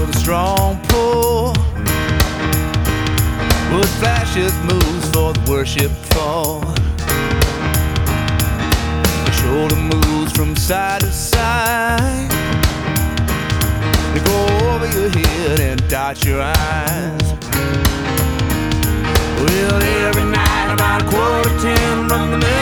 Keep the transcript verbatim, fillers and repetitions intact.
with a strong pull. Wood flashes moves for the worshipful. The shoulder moves from side to side. They go over your head and dot your eyes. Well, every night about a quarter ten from the middle